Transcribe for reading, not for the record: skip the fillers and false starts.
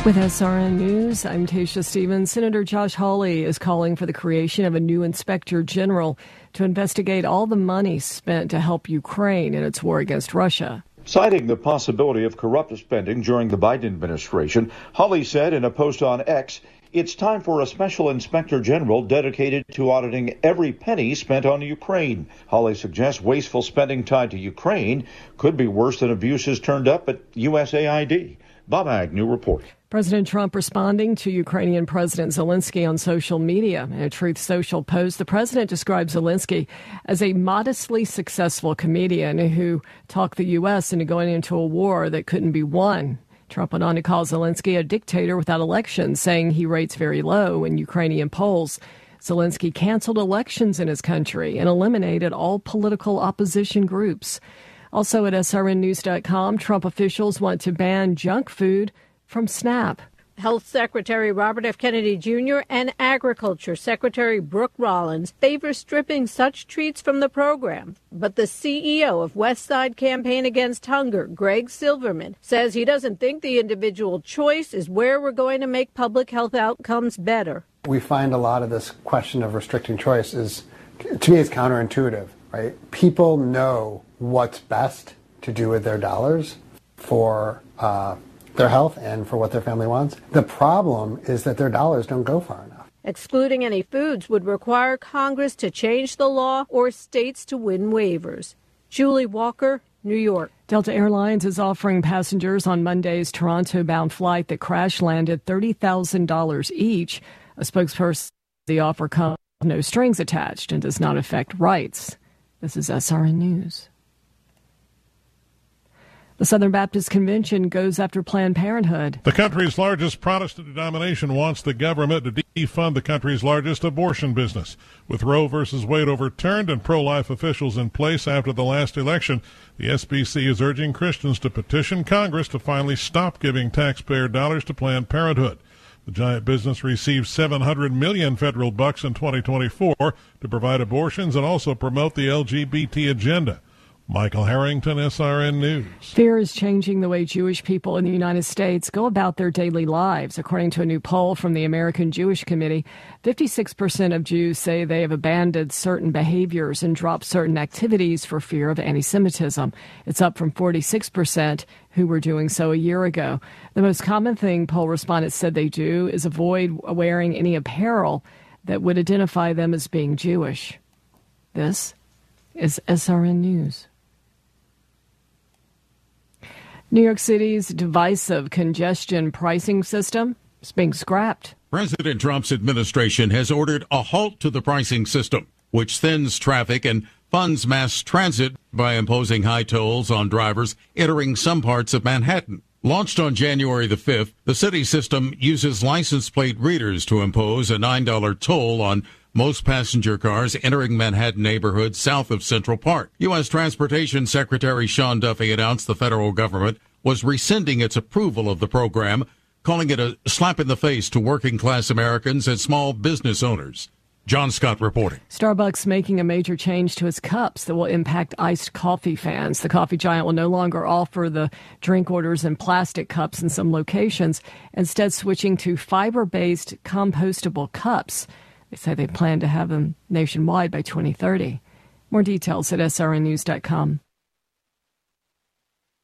With SRN News, I'm Tasha Stevens. Senator Josh Hawley is calling for the creation of a new inspector general to investigate all the money spent to help Ukraine in its war against Russia. Citing the possibility of corrupt spending during the Biden administration, Hawley said in a post on X, it's time for a special inspector general dedicated to auditing every penny spent on Ukraine. Hawley suggests wasteful spending tied to Ukraine could be worse than abuses turned up at USAID. Bob Agnew reports. President Trump responding to Ukrainian President Zelensky on social media. In a Truth Social post, the president describes Zelensky as a modestly successful comedian who talked the U.S. into going into a war that couldn't be won. Trump went on to call Zelensky a dictator without elections, saying he rates very low in Ukrainian polls. Zelensky canceled elections in his country and eliminated all political opposition groups. Also at srnnews.com, Trump officials want to ban junk food from SNAP. Health Secretary Robert F. Kennedy Jr. and Agriculture Secretary Brooke Rollins favor stripping such treats from the program. But the CEO of West Side Campaign Against Hunger, Greg Silverman, says he doesn't think the individual choice is where we're going to make public health outcomes better. We find a lot of this question of restricting choice is, to me, it's counterintuitive, right? People know what's best to do with their dollars for their health and for what their family wants. The problem is that their dollars don't go far enough. Excluding any foods would require Congress to change the law or states to win waivers. Julie Walker, New York. Delta Airlines is offering passengers on Monday's Toronto-bound flight that crash-landed $30,000 each. A spokesperson said the offer comes with no strings attached and does not affect rights. This is SRN News. The Southern Baptist Convention goes after Planned Parenthood. The country's largest Protestant denomination wants the government to defund the country's largest abortion business. With Roe v. Wade overturned and pro-life officials in place after the last election, the SBC is urging Christians to petition Congress to finally stop giving taxpayer dollars to Planned Parenthood. The giant business received $700 million federal bucks in 2024 to provide abortions and also promote the LGBT agenda. Michael Harrington, SRN News. Fear is changing the way Jewish people in the United States go about their daily lives. According to a new poll from the American Jewish Committee, 56% of Jews say they have abandoned certain behaviors and dropped certain activities for fear of anti-Semitism. It's up from 46% who were doing so a year ago. The most common thing poll respondents said they do is avoid wearing any apparel that would identify them as being Jewish. This is SRN News. New York City's divisive congestion pricing system is being scrapped. President Trump's administration has ordered a halt to the pricing system, which thins traffic and funds mass transit by imposing high tolls on drivers entering some parts of Manhattan. Launched on January the 5th, the city system uses license plate readers to impose a $9 toll on most passenger cars entering Manhattan neighborhoods south of Central Park. U.S. Transportation Secretary Sean Duffy announced the federal government was rescinding its approval of the program, calling it a slap in the face to working-class Americans and small business owners. John Scott reporting. Starbucks making a major change to its cups that will impact iced coffee fans. The coffee giant will no longer offer the drink orders in plastic cups in some locations, instead switching to fiber-based compostable cups. They say they plan to have them nationwide by 2030. More details at srnnews.com.